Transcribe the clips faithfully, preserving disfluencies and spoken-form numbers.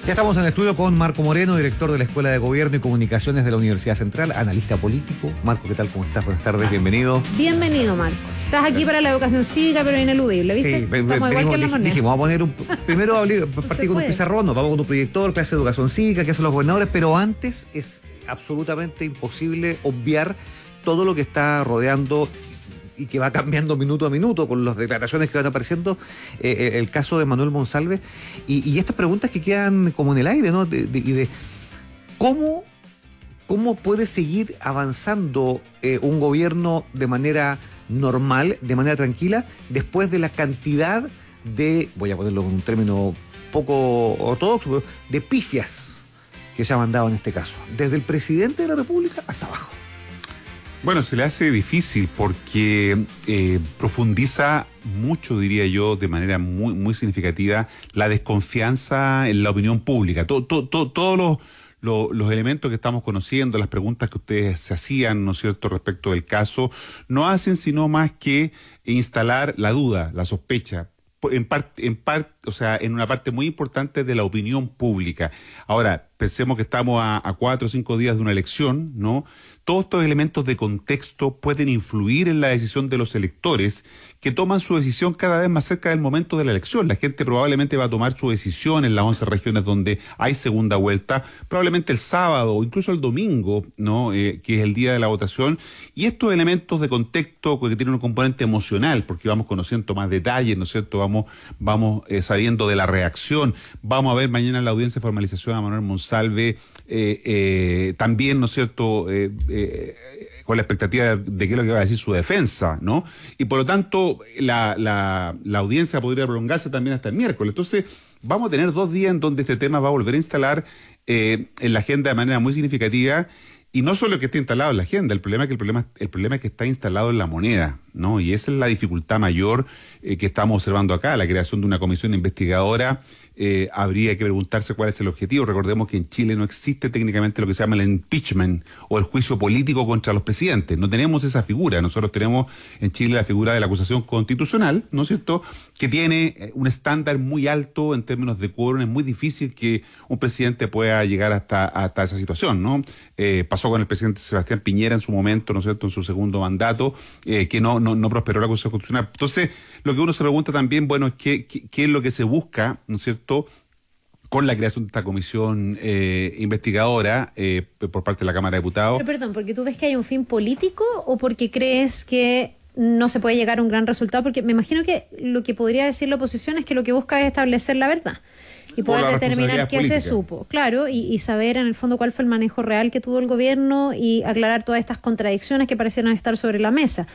Ya estamos en el estudio con Marco Moreno, director de la Escuela de Gobierno y Comunicaciones de la Universidad Central, analista político. Marco, ¿qué tal? ¿Cómo estás? Buenas tardes, bienvenido. Bienvenido, Marco. Estás aquí para la educación cívica, pero ineludible, ¿viste? Sí, Estamos igual que en la moneda. Dijimos, vamos a poner un... Primero hablé, partí con un pizarrón, nos vamos con un proyector, clase de educación cívica, que hacen los gobernadores, pero antes es absolutamente imposible obviar todo lo que está rodeando y que va cambiando minuto a minuto con las declaraciones que van apareciendo, eh, el caso de Manuel Monsalve y, y estas preguntas que quedan como en el aire, ¿no? De, de, y de cómo, cómo puede seguir avanzando eh, un gobierno de manera normal, de manera tranquila, después de la cantidad de, voy a ponerlo en un término poco ortodoxo, de pifias que se ha mandado en este caso, desde el presidente de la República hasta abajo. Bueno, se le hace difícil porque eh, profundiza mucho, diría yo, de manera muy, muy significativa, la desconfianza en la opinión pública. Todo, todo, todo, todos los, los, los elementos que estamos conociendo, las preguntas que ustedes se hacían, ¿no es cierto?, respecto del caso, no hacen sino más que instalar la duda, la sospecha, en parte, en parte, o sea, en una parte muy importante de la opinión pública. Ahora, pensemos que estamos a, a cuatro o cinco días de una elección, ¿no? Todos estos elementos de contexto pueden influir en la decisión de los electores que toman su decisión cada vez más cerca del momento de la elección. La gente probablemente va a tomar su decisión en las once regiones donde hay segunda vuelta, probablemente el sábado o incluso el domingo, ¿no? Eh, que es el día de la votación. Y estos elementos de contexto que tienen un componente emocional, porque vamos conociendo más detalles, ¿no es cierto? Vamos, vamos eh, sabiendo de la reacción. Vamos a ver mañana en la audiencia de formalización a Manuel Monsalve, eh, eh, también, ¿no es cierto?, eh, eh, con la expectativa de, de qué es lo que va a decir su defensa, ¿no? Y por lo tanto, la, la, la audiencia podría prolongarse también hasta el miércoles. Entonces, vamos a tener dos días en donde este tema va a volver a instalar eh, en la agenda de manera muy significativa. Y no solo que esté instalado en la agenda, el problema es que el problema, el problema es que está instalado en la moneda, ¿no? Y esa es la dificultad mayor eh, que estamos observando acá, la creación de una comisión investigadora. Eh, habría que preguntarse cuál es el objetivo. Recordemos que en Chile no existe técnicamente lo que se llama el impeachment o el juicio político contra los presidentes. No tenemos esa figura. Nosotros tenemos en Chile la figura de la acusación constitucional, ¿no es cierto?, que tiene un estándar muy alto en términos de quórum. Es muy difícil que un presidente pueda llegar hasta, hasta esa situación, ¿no? Eh, pasó con el presidente Sebastián Piñera en su momento, ¿no es cierto?, en su segundo mandato, eh, que no, no, no prosperó la acusación constitucional. Entonces, lo que uno se pregunta también, bueno, es qué, qué, qué es lo que se busca, ¿no es cierto?, con la creación de esta comisión eh, investigadora eh, por parte de la Cámara de Diputados. Pero perdón, ¿porque tú ves que hay un fin político o porque crees que no se puede llegar a un gran resultado? Porque me imagino que lo que podría decir la oposición es que lo que busca es establecer la verdad y poder determinar qué se supo, claro, y, y saber en el fondo cuál fue el manejo real que tuvo el gobierno y aclarar todas estas contradicciones que parecieran estar sobre la mesa.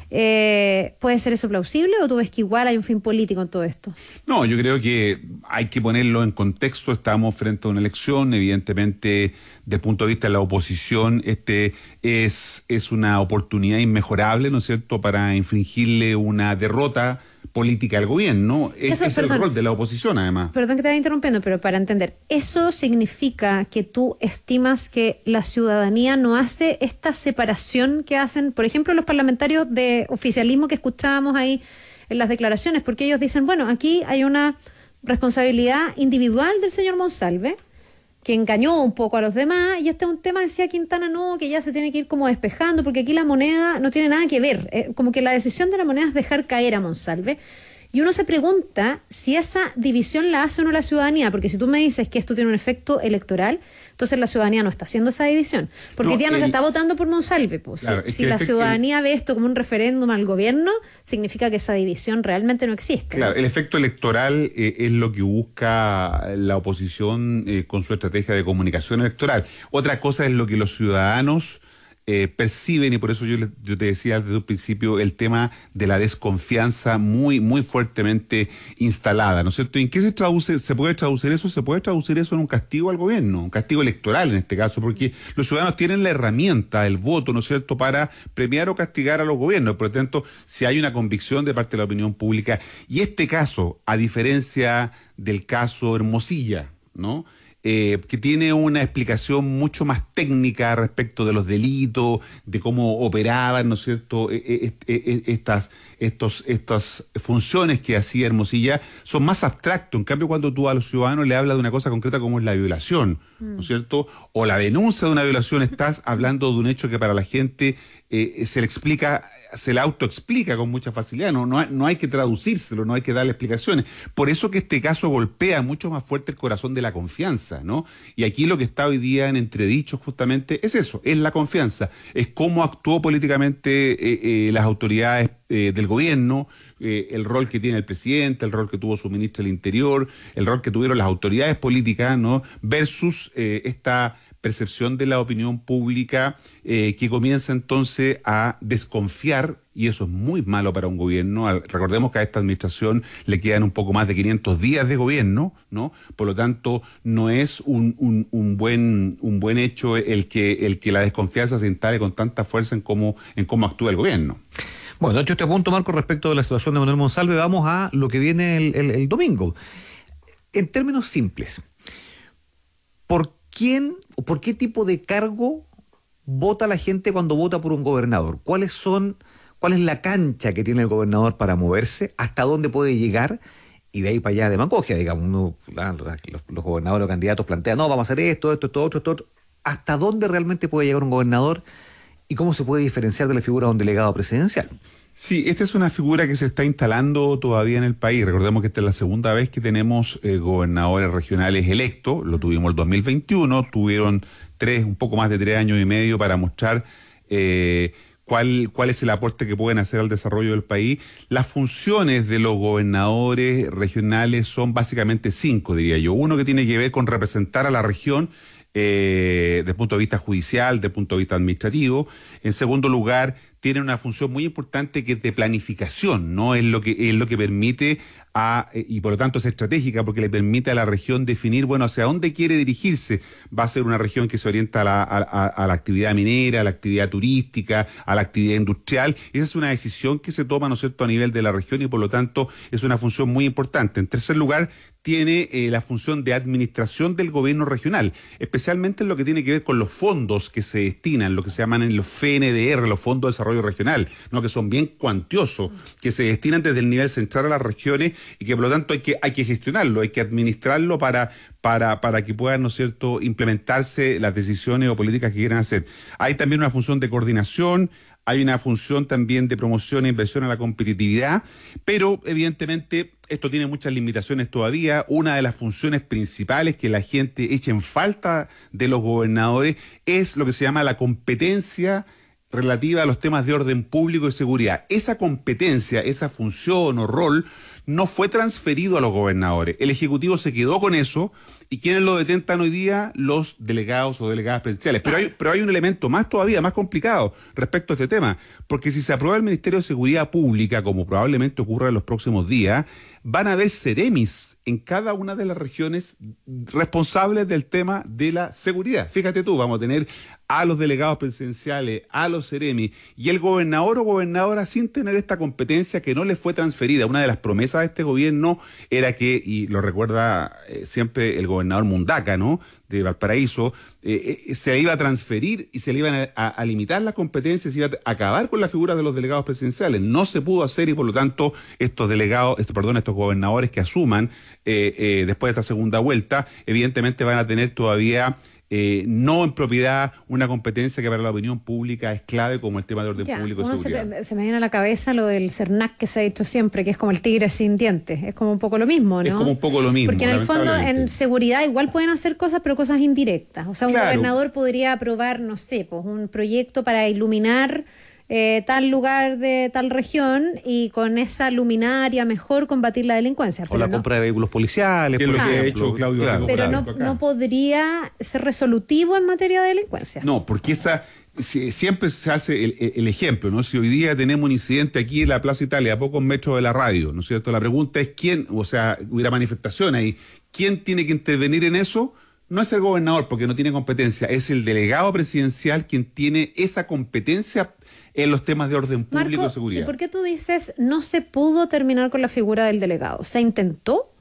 Eh, ¿Puede ser eso plausible o tú ves que igual hay un fin político en todo esto? No, yo creo que hay que ponerlo en contexto. Estamos frente a una elección, evidentemente, desde el punto de vista de la oposición, este es, es una oportunidad inmejorable, ¿no es cierto?, para infligirle una derrota política al gobierno. Ese es perdón, el rol de la oposición, además. Perdón que te vaya interrumpiendo, pero para entender, ¿eso significa que tú estimas que la ciudadanía no hace esta separación que hacen, por ejemplo, los parlamentarios de oficialismo que escuchábamos ahí en las declaraciones? Porque ellos dicen, bueno, aquí hay una responsabilidad individual del señor Monsalve, que engañó un poco a los demás, y este es un tema, decía Quintana, no, que ya se tiene que ir como despejando, porque aquí la moneda no tiene nada que ver, eh, como que la decisión de la moneda es dejar caer a Monsalve, y uno se pregunta si esa división la hace o no la ciudadanía, porque si tú me dices que esto tiene un efecto electoral, entonces la ciudadanía no está haciendo esa división, porque no, hoy día no el... se está votando por Monsalve, pues. Claro, si si la efecto... ciudadanía ve esto como un referéndum al gobierno, significa que esa división realmente no existe. Claro, el efecto electoral eh, es lo que busca la oposición eh, con su estrategia de comunicación electoral. Otra cosa es lo que los ciudadanos Eh, perciben, y por eso yo, yo te decía desde un principio el tema de la desconfianza muy, muy fuertemente instalada, ¿no es cierto? ¿Y en qué se traduce? ¿Se puede traducir eso? Se puede traducir eso en un castigo al gobierno, un castigo electoral en este caso, porque los ciudadanos tienen la herramienta, el voto, ¿no es cierto?, para premiar o castigar a los gobiernos. Por lo tanto, si hay una convicción de parte de la opinión pública, y este caso, a diferencia del caso Hermosilla, ¿no?, eh, que tiene una explicación mucho más técnica respecto de los delitos, de cómo operaban, ¿no es cierto?, eh, eh, eh, estas, estos, estas funciones que hacía Hermosilla, son más abstractos. En cambio, cuando tú a los ciudadanos le hablas de una cosa concreta como es la violación, ¿no es cierto?, o la denuncia de una violación, estás hablando de un hecho que para la gente eh, se le explica, se le autoexplica con mucha facilidad, no, no, hay, no hay que traducírselo, no hay que darle explicaciones. Por eso que este caso golpea mucho más fuerte el corazón de la confianza, ¿no? Y aquí lo que está hoy día en entredicho justamente es eso, es la confianza, es cómo actuó políticamente eh, eh, las autoridades eh, del gobierno, eh, el rol que tiene el presidente, el rol que tuvo su ministro del Interior, el rol que tuvieron las autoridades políticas, ¿no?, versus eh, esta percepción de la opinión pública eh, que comienza entonces a desconfiar, y eso es muy malo para un gobierno. Recordemos que a esta administración le quedan un poco más de quinientos días de gobierno, ¿no? Por lo tanto, no es un, un, un buen un buen hecho el que el que la desconfianza se instale con tanta fuerza en cómo en cómo actúa el gobierno. Bueno, hecho este punto, Marco, respecto de la situación de Manuel Monsalve, vamos a lo que viene el, el, el domingo. En términos simples, ¿por quién o por qué tipo de cargo vota la gente cuando vota por un gobernador? ¿Cuáles son, cuál es la cancha que tiene el gobernador para moverse? ¿Hasta dónde puede llegar? Y de ahí para allá demagogia, digamos, uno, los, los gobernadores o candidatos plantean, no, vamos a hacer esto, esto, esto, otro, esto, otro. ¿Hasta dónde realmente puede llegar un gobernador? ¿Y cómo se puede diferenciar de la figura de un delegado presidencial? Sí, esta es una figura que se está instalando todavía en el país. Recordemos que esta es la segunda vez que tenemos eh, gobernadores regionales electos. Lo tuvimos el dos mil veintiuno, tuvieron tres, un poco más de tres años y medio para mostrar eh, cuál, cuál es el aporte que pueden hacer al desarrollo del país. Las funciones de los gobernadores regionales son básicamente cinco, diría yo. Uno que tiene que ver con representar a la región eh, desde el punto de vista judicial, desde el punto de vista administrativo. En segundo lugar, tiene una función muy importante que es de planificación, ¿no? Es lo que, es lo que permite a, y por lo tanto es estratégica porque le permite a la región definir, bueno, hacia dónde quiere dirigirse. Va a ser una región que se orienta a la, a, a la actividad minera, a la actividad turística, a la actividad industrial. Esa es una decisión que se toma, ¿no es cierto?, a nivel de la región y por lo tanto es una función muy importante. En tercer lugar, tiene eh, la función de administración del gobierno regional, especialmente en lo que tiene que ver con los fondos que se destinan, lo que se llaman los F N D R, los Fondos de Desarrollo Regional, ¿no?, que son bien cuantiosos, que se destinan desde el nivel central a las regiones y que por lo tanto hay que, hay que gestionarlo, hay que administrarlo para, para, para que puedan, ¿no es cierto?, implementarse las decisiones o políticas que quieran hacer. Hay también una función de coordinación, hay una función también de promoción e inversión a la competitividad, pero evidentemente esto tiene muchas limitaciones todavía. Una de las funciones principales que la gente echa en falta de los gobernadores es lo que se llama la competencia relativa a los temas de orden público y seguridad. Esa competencia, esa función o rol no fue transferido a los gobernadores. El Ejecutivo se quedó con eso. ¿Y quiénes lo detentan hoy día? Los delegados o delegadas presidenciales. Pero hay, pero hay un elemento más todavía, más complicado respecto a este tema. Porque si se aprueba el Ministerio de Seguridad Pública, como probablemente ocurra en los próximos días, van a haber seremis en cada una de las regiones responsables del tema de la seguridad. Fíjate tú, vamos a tener a los delegados presidenciales, a los seremis, y el gobernador o gobernadora sin tener esta competencia que no le fue transferida. Una de las promesas de este gobierno era que, y lo recuerda eh, siempre el gobernador Mundaca, ¿no?, de Valparaíso, eh, eh, se iba a transferir y se le iban a, a, a limitar las competencias, se iba a acabar con la figura de los delegados presidenciales. No se pudo hacer y por lo tanto estos delegados, estos, perdón, estos gobernadores que asuman eh, eh, después de esta segunda vuelta, evidentemente van a tener todavía Eh, no en propiedad una competencia que para la opinión pública es clave, como el tema de orden ya, público y seguridad. Se, se me viene a la cabeza lo del CERNAC que se ha dicho siempre, que es como el tigre sin dientes, es como un poco lo mismo, ¿no? Es como un poco lo mismo. Porque en el fondo en seguridad igual pueden hacer cosas, pero cosas indirectas. O sea, un claro. gobernador podría aprobar, no sé, pues un proyecto para iluminar Eh, tal lugar de tal región y con esa luminaria mejor combatir la delincuencia. O la no, compra de vehículos policiales. Que es por lo ejemplo, que ha hecho Claudio. Claro. Pero no, no podría ser resolutivo en materia de delincuencia. No, porque esa si, siempre se hace el, el ejemplo, ¿no? Si hoy día tenemos un incidente aquí en la Plaza Italia, a pocos metros de la radio, ¿no es cierto? La pregunta es quién, o sea, hubiera manifestación ahí, ¿quién tiene que intervenir en eso? No es el gobernador, porque no tiene competencia, es el delegado presidencial quien tiene esa competencia en los temas de orden público Marco, y seguridad. ¿y por qué tú dices no se pudo terminar con la figura del delegado? ¿Se intentó?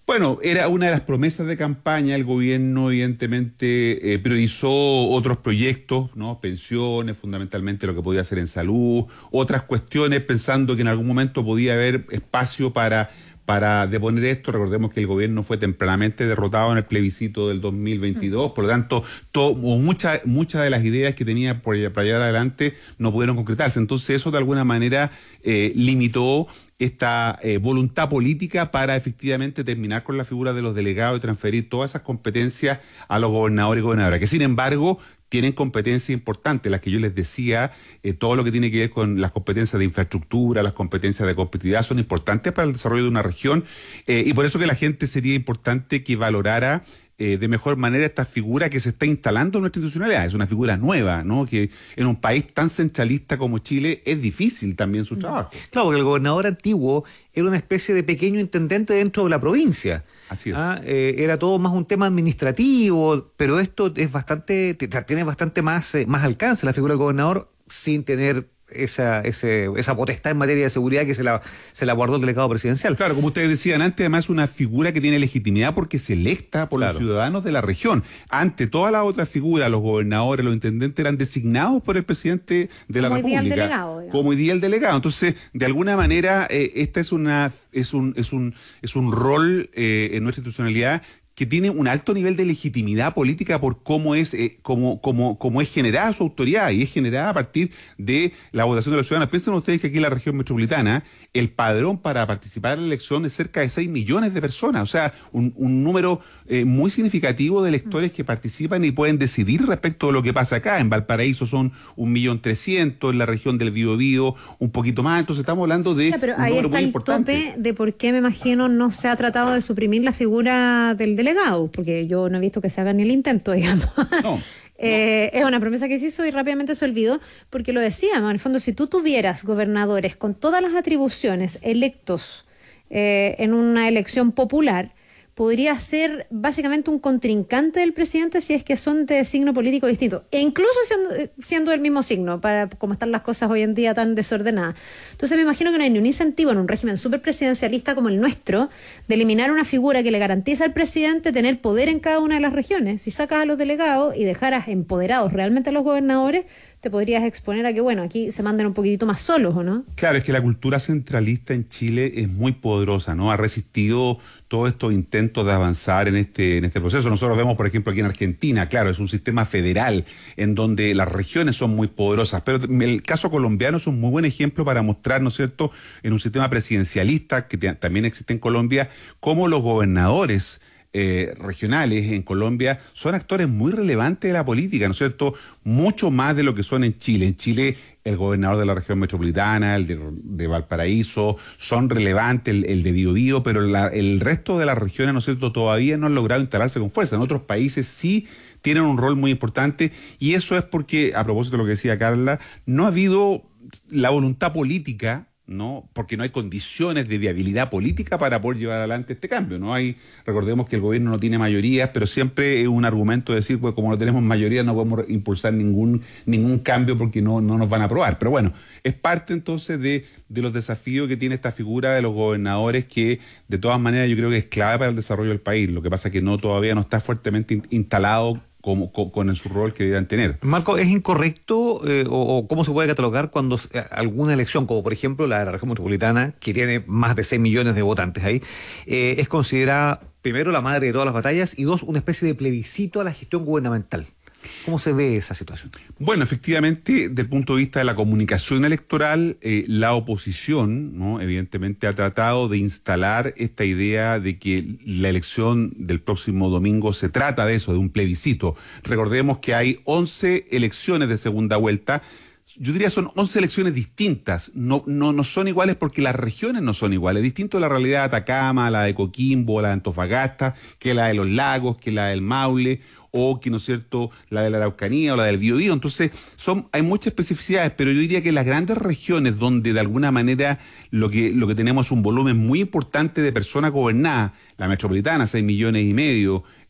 Bueno, era una de las promesas de campaña. El gobierno evidentemente eh, priorizó otros proyectos, ¿no? Pensiones, fundamentalmente lo que podía hacer en salud, otras cuestiones, pensando que en algún momento podía haber espacio para, para deponer esto. Recordemos que el gobierno fue tempranamente derrotado en el plebiscito del dos mil veintidós, por lo tanto, to, muchas muchas de las ideas que tenía por, para llevar adelante no pudieron concretarse. Entonces eso de alguna manera eh, limitó esta eh, voluntad política para efectivamente terminar con la figura de los delegados y transferir todas esas competencias a los gobernadores y gobernadoras, que sin embargo tienen competencias importantes, las que yo les decía, eh, todo lo que tiene que ver con las competencias de infraestructura, las competencias de competitividad son importantes para el desarrollo de una región, eh, y por eso que la gente sería importante que valorara Eh, de mejor manera esta figura que se está instalando en nuestra institucionalidad. Es una figura nueva, ¿no? Que en un país tan centralista como Chile es difícil también su trabajo. Claro, porque el gobernador antiguo era una especie de pequeño intendente dentro de la provincia. Así es. Ah, eh, era todo más un tema administrativo, pero esto es bastante, tiene bastante más, eh, más alcance la figura del gobernador sin tener esa, ese, esa potestad en materia de seguridad que se la, se la guardó el delegado presidencial. Claro, como ustedes decían antes, además es una figura que tiene legitimidad porque es electa por claro. los ciudadanos de la región. Ante todas las otras figuras, los gobernadores, los intendentes eran designados por el presidente de la como República. Como hoy día el delegado. Digamos. Como hoy día el delegado. Entonces, de alguna manera, eh, esta es una es un es un es un rol eh, en nuestra institucionalidad que tiene un alto nivel de legitimidad política por cómo es eh, cómo, cómo, cómo es generada su autoridad, y es generada a partir de la votación de los ciudadanos. Piensen ustedes que aquí en la región metropolitana el padrón para participar en la elección es cerca de seis millones de personas, o sea, un, un número eh, muy significativo de electores que participan y pueden decidir respecto de lo que pasa acá. En Valparaíso son un millón trescientos, en la región del Biobío un poquito más, entonces estamos hablando de ya, pero un ahí número está muy el importante. Tope de por qué, me imagino, no se ha tratado de suprimir la figura del delegado, porque yo no he visto que se haga ni el intento, digamos. No. Eh, es una promesa que se hizo y rápidamente se olvidó, porque lo decíamos, en el fondo, si tú tuvieras gobernadores con todas las atribuciones electos eh, en una elección popular, podría ser básicamente un contrincante del presidente si es que son de signo político distinto, e incluso siendo, siendo del mismo signo, para como están las cosas hoy en día tan desordenadas. Entonces me imagino que no hay ni un incentivo en un régimen súper presidencialista como el nuestro de eliminar una figura que le garantiza al presidente tener poder en cada una de las regiones. Si sacas a los delegados y dejaras empoderados realmente a los gobernadores, te podrías exponer a que, bueno, aquí se manden un poquitito más solos, ¿o no? Claro, es que la cultura centralista en Chile es muy poderosa, ¿no? Ha resistido todos estos intentos de avanzar en este, en este proceso. Nosotros vemos, por ejemplo, aquí en Argentina, claro, es un sistema federal en donde las regiones son muy poderosas, pero el caso colombiano es un muy buen ejemplo para mostrar, ¿no es cierto?, en un sistema presidencialista que te, también existe en Colombia, cómo los gobernadores Eh, regionales en Colombia son actores muy relevantes de la política, ¿no es cierto? Mucho más de lo que son en Chile. En Chile, el gobernador de la región metropolitana, el de, de Valparaíso, son relevantes, el, el de Biobío, pero la, el resto de las regiones, ¿no es cierto?, todavía no han logrado instalarse con fuerza. En otros países sí tienen un rol muy importante, y eso es porque, a propósito de lo que decía Carla, no ha habido la voluntad política, ¿no? Porque no hay condiciones de viabilidad política para poder llevar adelante este cambio. No hay, recordemos que el gobierno no tiene mayorías, pero siempre es un argumento decir, pues como no tenemos mayoría no podemos impulsar ningún ningún cambio porque no, no nos van a aprobar. Pero bueno, es parte entonces de, de los desafíos que tiene esta figura de los gobernadores, que de todas maneras yo creo que es clave para el desarrollo del país. Lo que pasa es que no todavía no está fuertemente in, instalado Como, con, con su rol que deberían tener. Marco, ¿es incorrecto eh, o, o cómo se puede catalogar cuando alguna elección, como por ejemplo la de la región metropolitana, que tiene más de seis millones de votantes ahí, eh, es considerada, primero, la madre de todas las batallas, y dos, una especie de plebiscito a la gestión gubernamental? ¿Cómo se ve esa situación? Bueno, efectivamente, desde el punto de vista de la comunicación electoral, eh, la oposición, ¿no?, evidentemente ha tratado de instalar esta idea de que la elección del próximo domingo se trata de eso, de un plebiscito. Recordemos que hay once elecciones de segunda vuelta. Yo diría son once elecciones distintas, no, no, no son iguales porque las regiones no son iguales. Distinto la realidad de Atacama, la de Coquimbo, la de Antofagasta, que la de los Lagos, que la del Maule, o que, ¿no es cierto?, la de la Araucanía o la del Biobío. Entonces, son, hay muchas especificidades, pero yo diría que las grandes regiones donde de alguna manera lo que, lo que tenemos es un volumen muy importante de personas gobernadas, la metropolitana, seis millones y medio,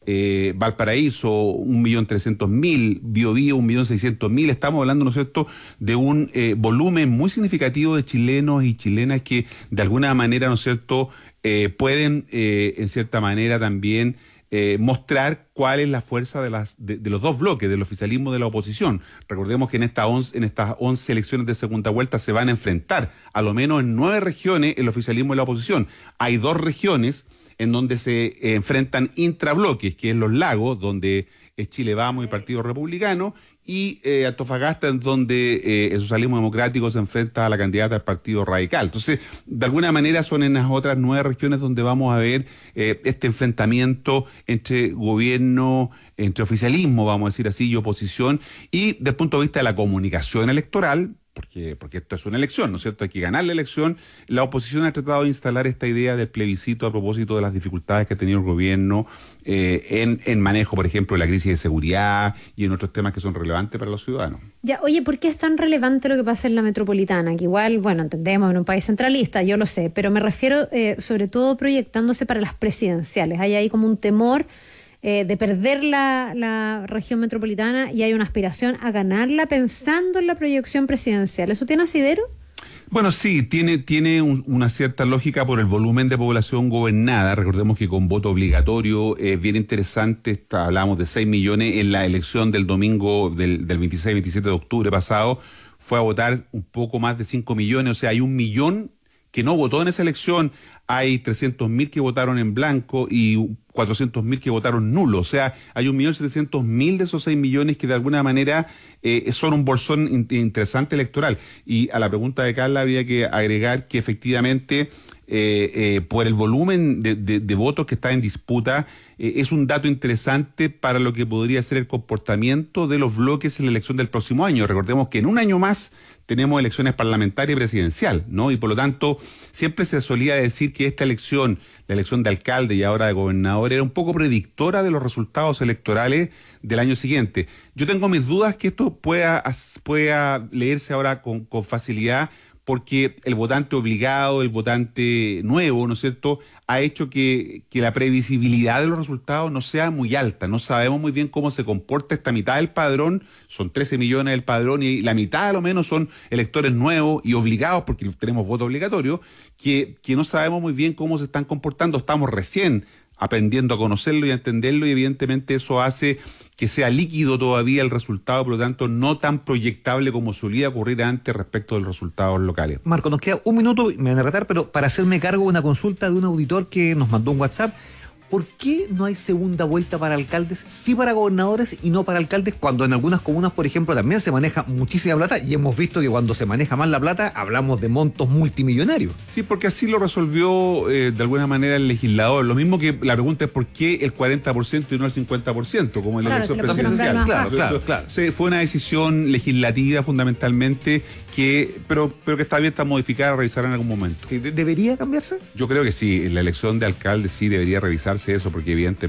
eh, Valparaíso, un millón trescientos mil, Biobío, un millón seiscientos mil. Estamos hablando, ¿no es cierto?, de un eh, volumen muy significativo de chilenos y chilenas que de alguna manera, ¿no es cierto?, eh, pueden eh, en cierta manera también Eh, mostrar cuál es la fuerza de, las, de, de los dos bloques, del oficialismo y de la oposición. Recordemos que en, esta once, en estas once elecciones de segunda vuelta se van a enfrentar, a lo menos en nueve regiones, el oficialismo y la oposición. Hay dos regiones en donde se eh, enfrentan intrabloques, que es Los Lagos, donde es Chile Vamos y Partido Republicano, y eh, Antofagasta, en donde eh, el socialismo democrático se enfrenta a la candidata del Partido Radical. Entonces, de alguna manera son en las otras nueve regiones donde vamos a ver eh, este enfrentamiento entre gobierno, entre oficialismo, vamos a decir así, y oposición, y desde el punto de vista de la comunicación electoral, porque, porque esto es una elección, ¿no es cierto? Hay que ganar la elección. La oposición ha tratado de instalar esta idea del plebiscito a propósito de las dificultades que ha tenido el gobierno eh, en, en manejo, por ejemplo, de la crisis de seguridad y en otros temas que son relevantes para los ciudadanos. Ya, oye, ¿por qué es tan relevante lo que pasa en la metropolitana? Que igual, bueno, entendemos en un país centralista, yo lo sé, pero me refiero eh, sobre todo proyectándose para las presidenciales. Hay ahí como un temor Eh, de perder la, la región metropolitana y hay una aspiración a ganarla pensando en la proyección presidencial. ¿Eso tiene asidero? Bueno, sí, tiene, tiene un, una cierta lógica por el volumen de población gobernada. Recordemos que con voto obligatorio es bien interesante, está, hablamos de seis millones en la elección del domingo del, del veintiséis veintisiete de octubre pasado, fue a votar un poco más de cinco millones, o sea, hay un millón que no votó en esa elección, hay trescientos mil que votaron en blanco y cuatrocientos mil que votaron nulo, o sea, hay un millón setecientos mil de esos seis millones que de alguna manera eh, son un bolsón in- interesante electoral. Y a la pregunta de Carla habría que agregar que efectivamente eh, eh, por el volumen de, de, de votos que está en disputa, eh, es un dato interesante para lo que podría ser el comportamiento de los bloques en la elección del próximo año. Recordemos que en un año más tenemos elecciones parlamentaria y presidencial, ¿no? Y por lo tanto, siempre se solía decir que esta elección, la elección de alcalde y ahora de gobernador, era un poco predictora de los resultados electorales del año siguiente. Yo tengo mis dudas que esto pueda, pueda leerse ahora con, con facilidad, porque el votante obligado, el votante nuevo, ¿no es cierto?, ha hecho que, que la previsibilidad de los resultados no sea muy alta. No sabemos muy bien cómo se comporta esta mitad del padrón, son trece millones del padrón y la mitad a lo menos son electores nuevos y obligados, porque tenemos voto obligatorio, que, que no sabemos muy bien cómo se están comportando. Estamos recién aprendiendo a conocerlo y a entenderlo, y evidentemente eso hace que sea líquido todavía el resultado, por lo tanto no tan proyectable como solía ocurrir antes respecto de los resultados locales. Marco, nos queda un minuto, me van a retar, pero para hacerme cargo de una consulta de un auditor que nos mandó un WhatsApp. ¿Por qué no hay segunda vuelta para alcaldes, sí para gobernadores y no para alcaldes, cuando en algunas comunas, por ejemplo, también se maneja muchísima plata y hemos visto que cuando se maneja más la plata hablamos de montos multimillonarios? Sí, porque así lo resolvió eh, de alguna manera el legislador. Lo mismo que la pregunta es por qué el cuarenta por ciento y no el cincuenta por ciento, como en la claro, elección si presidencial. Claro, Eso, claro, eso, claro. Se, fue una decisión legislativa fundamentalmente, que pero, pero que está bien, está modificada, a revisar en algún momento. ¿Sí, de- ¿Debería cambiarse? Yo creo que sí, en la elección de alcalde sí debería revisarse eso, porque evidentemente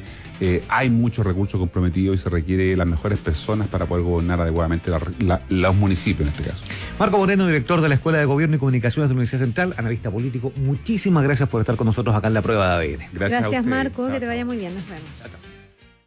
eh, hay muchos recursos comprometidos y se requiere las mejores personas para poder gobernar adecuadamente la, la, los municipios en este caso. Marco Moreno, director de la Escuela de Gobierno y Comunicaciones de la Universidad Central, analista político, muchísimas gracias por estar con nosotros acá en la prueba de A D N. Gracias, Gracias, a ustedes. Marco, Chao, que te chao. vaya muy bien, nos vemos.